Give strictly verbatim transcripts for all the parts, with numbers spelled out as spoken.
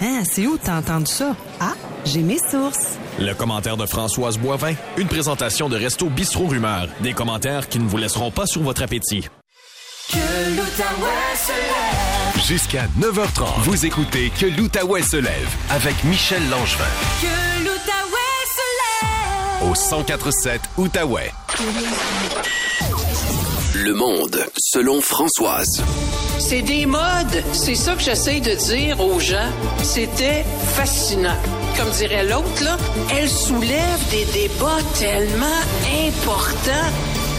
Hein, c'est où t'as entendu ça? Ah, j'ai mes sources. Le commentaire de Françoise Boivin, une présentation de Resto Bistrot Rumeur. Des commentaires qui ne vous laisseront pas sur votre appétit. Que l'Outaouais se lève. Jusqu'à neuf heures trente, vous écoutez Que l'Outaouais se lève avec Michel Langevin. Que l'Outaouais se lève. Au cent quatre virgule sept Outaouais. Le monde, selon Françoise. C'est des modes. C'est ça que j'essaye de dire aux gens. C'était fascinant. Comme dirait l'autre, là, elle soulève des débats tellement importants.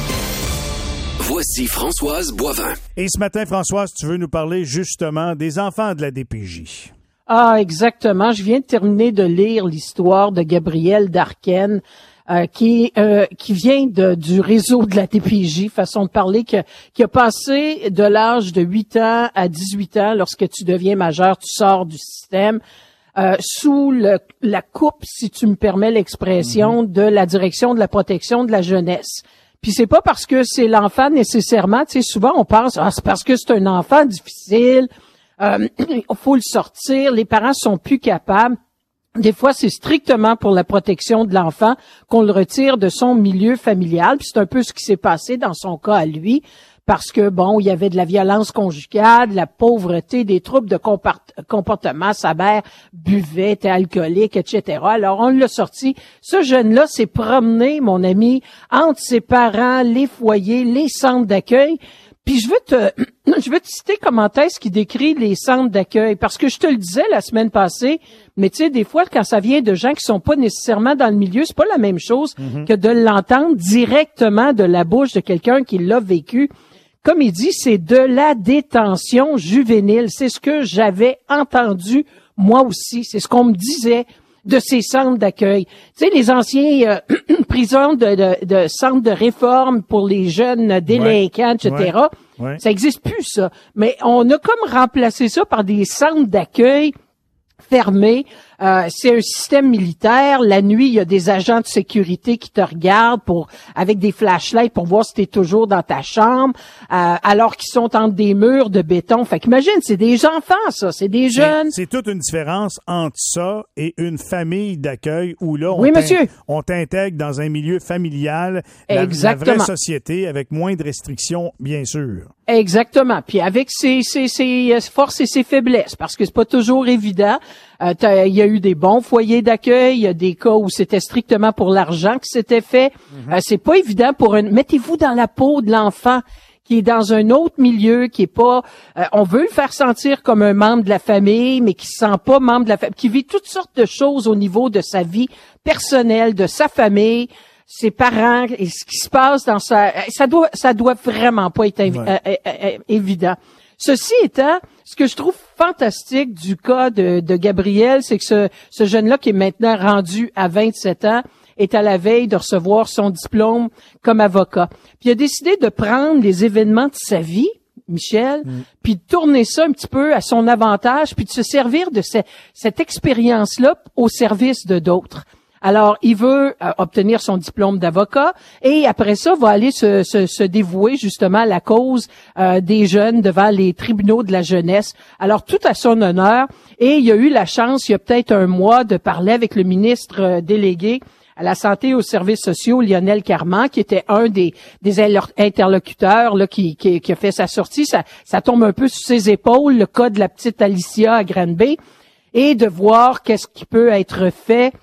Voici Françoise Boivin. Et ce matin, Françoise, tu veux nous parler justement des enfants de la D P J. Ah, exactement. Je viens de terminer de lire l'histoire de Gabrielle Darken, euh, qui euh, qui vient de, du réseau de la D P J, façon de parler, que, qui a passé de l'âge de huit ans à dix-huit ans. Lorsque tu deviens majeur, tu sors du système. Euh, sous le, la coupe, si tu me permets l'expression, mm-hmm. de la direction de la protection de la jeunesse. Puis c'est pas parce que c'est l'enfant nécessairement, tu sais, souvent on pense, ah, c'est parce que c'est un enfant difficile, euh, il faut le sortir, les parents sont plus capables. Des fois, c'est strictement pour la protection de l'enfant qu'on le retire de son milieu familial. Puis c'est un peu ce qui s'est passé dans son cas à lui. Parce que, bon, il y avait de la violence conjugale, de la pauvreté, des troubles de comport- comportement. Sa mère buvait, était alcoolique, et cetera. Alors, on l'a sorti. Ce jeune-là s'est promené, mon ami, entre ses parents, les foyers, les centres d'accueil. Puis je veux te, je veux te citer comment est-ce qu'il décrit les centres d'accueil. Parce que je te le disais la semaine passée, mais tu sais, des fois, quand ça vient de gens qui sont pas nécessairement dans le milieu, c'est pas la même chose mm-hmm. que de l'entendre directement de la bouche de quelqu'un qui l'a vécu. Comme il dit, c'est de la détention juvénile. C'est ce que j'avais entendu moi aussi. C'est ce qu'on me disait de ces centres d'accueil. Tu sais, les anciens euh, prisons de, de, de centres de réforme pour les jeunes délinquants, ouais. et cetera. Ouais. Ouais. Ça existe plus, ça. Mais on a comme remplacé ça par des centres d'accueil fermés. Euh, c'est un système militaire. La nuit, il y a des agents de sécurité qui te regardent pour avec des flashlights pour voir si tu es toujours dans ta chambre, euh, alors qu'ils sont entre des murs de béton. Fait qu'imagine, c'est des enfants, ça. C'est des jeunes. C'est, c'est toute une différence entre ça et une famille d'accueil où là, on, oui, monsieur. on t'intègre dans un milieu familial, la, la vraie société, avec moins de restrictions, bien sûr. Exactement. Puis avec ses, ses, ses forces et ses faiblesses, parce que c'est pas toujours évident. Euh, il y a eu des bons foyers d'accueil, il y a des cas où c'était strictement pour l'argent que c'était fait. Mm-hmm. Euh, c'est pas évident pour un... Mettez-vous dans la peau de l'enfant qui est dans un autre milieu, qui est pas... Euh, on veut le faire sentir comme un membre de la famille, mais qui se sent pas membre de la famille, qui vit toutes sortes de choses au niveau de sa vie personnelle, de sa famille, ses parents, et ce qui se passe dans sa... Ça doit, ça doit vraiment pas être invi... ouais. euh, euh, euh, évident. Ceci étant, ce que je trouve fantastique du cas de, de Gabriel, c'est que ce, ce jeune-là qui est maintenant rendu à vingt-sept ans est à la veille de recevoir son diplôme comme avocat. Puis il a décidé de prendre les événements de sa vie, Michel, mm. puis de tourner ça un petit peu à son avantage, puis de se servir de ce, cette expérience-là au service de d'autres. Alors, il veut euh, obtenir son diplôme d'avocat et après ça, va aller se, se, se dévouer justement à la cause euh, des jeunes devant les tribunaux de la jeunesse. Alors, tout à son honneur. Et il a eu la chance, il y a peut-être un mois, de parler avec le ministre euh, délégué à la santé et aux services sociaux, Lionel Carman, qui était un des, des interlocuteurs là, qui, qui, qui a fait sa sortie. Ça, ça tombe un peu sur ses épaules, le cas de la petite Alicia à Granby, et de voir qu'est-ce qui peut être fait.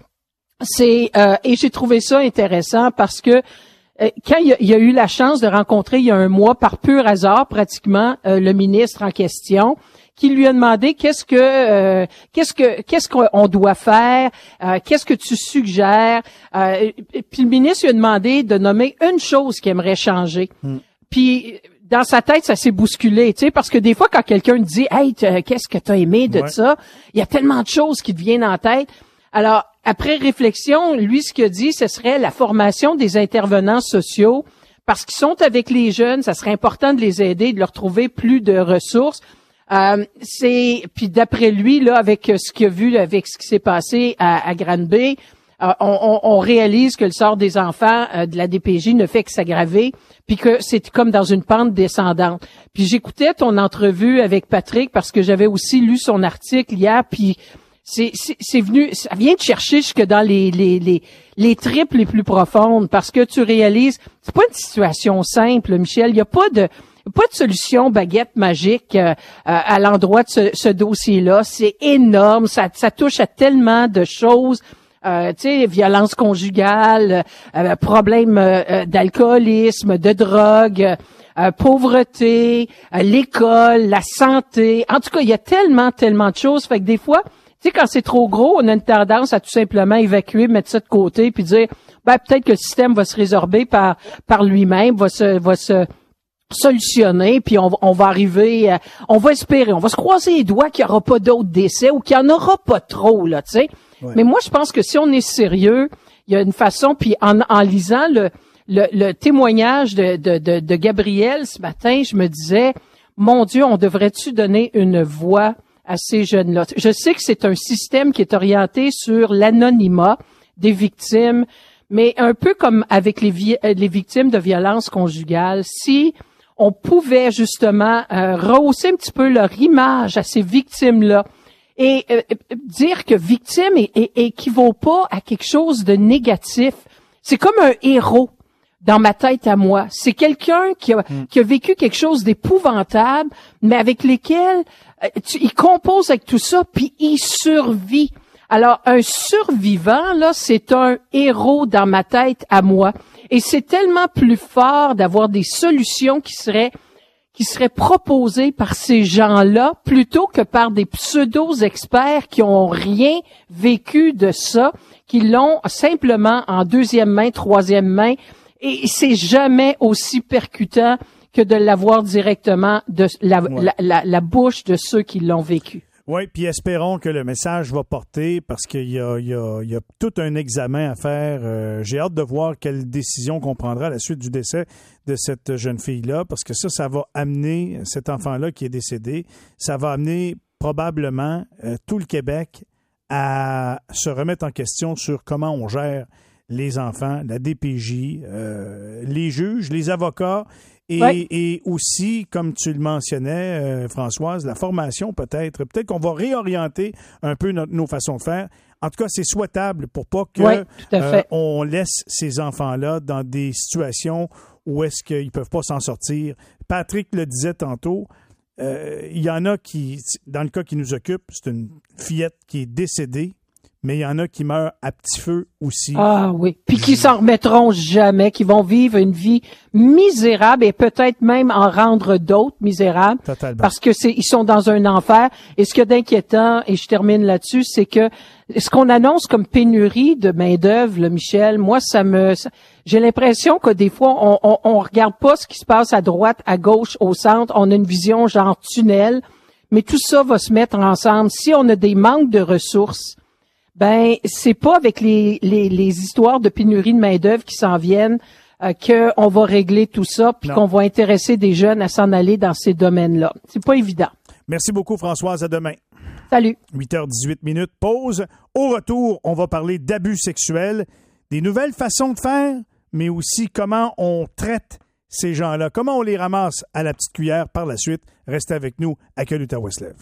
C'est euh, et j'ai trouvé ça intéressant parce que euh, quand il y, a, il y a eu la chance de rencontrer il y a un mois par pur hasard pratiquement euh, le ministre en question, qui lui a demandé qu'est-ce que euh, qu'est-ce que qu'est-ce qu'on doit faire, euh, qu'est-ce que tu suggères, euh, puis le ministre lui a demandé de nommer une chose qu'il aimerait changer. Hmm. Puis dans sa tête, ça s'est bousculé, tu sais, parce que des fois quand quelqu'un te dit hey, qu'est-ce que t'as aimé de ouais. ça, il y a tellement de choses qui te viennent en tête. Alors, après réflexion, lui, ce qu'il a dit, ce serait la formation des intervenants sociaux, parce qu'ils sont avec les jeunes, ça serait important de les aider, de leur trouver plus de ressources. Euh, c'est puis d'après lui, là, avec ce qu'il a vu, avec ce qui s'est passé à, à Granby, euh, on, on, on réalise que le sort des enfants euh, de la D P J ne fait que s'aggraver, puis que c'est comme dans une pente descendante. Puis j'écoutais ton entrevue avec Patrick parce que j'avais aussi lu son article hier, puis c'est, c'est, c'est venu, ça vient te chercher jusque dans les, les, les, les tripes les plus profondes parce que tu réalises, c'est pas une situation simple, Michel. Il y a pas de, pas de solution baguette magique euh, à l'endroit de ce, ce dossier-là. C'est énorme. Ça, ça touche à tellement de choses. Euh, tu sais, violence conjugale, euh, problème euh, d'alcoolisme, de drogue, euh, pauvreté, euh, l'école, la santé. En tout cas, il y a tellement, tellement de choses. Fait que des fois, tu sais, quand c'est trop gros, on a une tendance à tout simplement évacuer, mettre ça de côté, puis dire, ben peut-être que le système va se résorber par par lui-même, va se va se solutionner, puis on, on va arriver, à, on va espérer, on va se croiser les doigts qu'il n'y aura pas d'autres décès ou qu'il n'y en aura pas trop, là, tu sais. Ouais. Mais moi, je pense que si on est sérieux, il y a une façon, puis en, en lisant le, le, le témoignage de, de, de, de Gabriel ce matin, je me disais, mon Dieu, on devrait-tu donner une voix à ces jeunes-là? Je sais que c'est un système qui est orienté sur l'anonymat des victimes, mais un peu comme avec les, vi- les victimes de violences conjugales, si on pouvait justement euh, rehausser un petit peu leur image à ces victimes-là et euh, dire que victime é- é- équivaut pas à quelque chose de négatif. C'est comme un héros dans ma tête à moi. C'est quelqu'un qui a, mm. qui a vécu quelque chose d'épouvantable, mais avec lesquels euh, tu, il compose avec tout ça, puis il survit. Alors, un survivant, là, c'est un héros dans ma tête à moi. Et c'est tellement plus fort d'avoir des solutions qui seraient qui seraient proposées par ces gens-là plutôt que par des pseudo-experts qui ont rien vécu de ça, qui l'ont simplement en deuxième main, troisième main. Et c'est jamais aussi percutant que de l'avoir directement de la, ouais. la, la, la bouche de ceux qui l'ont vécu. Oui, puis espérons que le message va porter parce qu'il y a, il y a, il y a tout un examen à faire. Euh, j'ai hâte de voir quelle décision qu'on prendra à la suite du décès de cette jeune fille-là parce que ça, ça va amener cet enfant-là qui est décédé, ça va amener probablement euh, tout le Québec à se remettre en question sur comment on gère les enfants, la D P J, euh, les juges, les avocats. Et, ouais. et aussi, comme tu le mentionnais, euh, Françoise, la formation peut-être. Peut-être qu'on va réorienter un peu notre, nos façons de faire. En tout cas, c'est souhaitable pour pas que ouais, euh, on laisse ces enfants-là dans des situations où est-ce qu'ils peuvent pas s'en sortir. Patrick le disait tantôt, euh, il y en a qui, dans le cas qui nous occupe, c'est une fillette qui est décédée. Mais il y en a qui meurent à petit feu aussi. Ah oui, puis qui s'en remettront jamais, qui vont vivre une vie misérable et peut-être même en rendre d'autres misérables. Totalement. Parce que c'est ils sont dans un enfer. Et ce qu'il y a d'inquiétant, et je termine là-dessus, c'est que ce qu'on annonce comme pénurie de main-d'œuvre, là, Michel, moi ça me ça, j'ai l'impression que des fois on, on on regarde pas ce qui se passe à droite, à gauche, au centre, on a une vision genre tunnel, mais tout ça va se mettre ensemble. Si on a des manques de ressources, ben c'est pas avec les, les, les histoires de pénurie de main-d'œuvre qui s'en viennent euh, qu'on va régler tout ça puis qu'on va intéresser des jeunes à s'en aller dans ces domaines-là. C'est pas évident. Merci beaucoup, Françoise. À demain. Salut. huit heures dix-huit minutes. Pause. Au retour, on va parler d'abus sexuels, des nouvelles façons de faire, mais aussi comment on traite ces gens-là, comment on les ramasse à la petite cuillère par la suite. Restez avec nous à Que l'Outaouais se lève.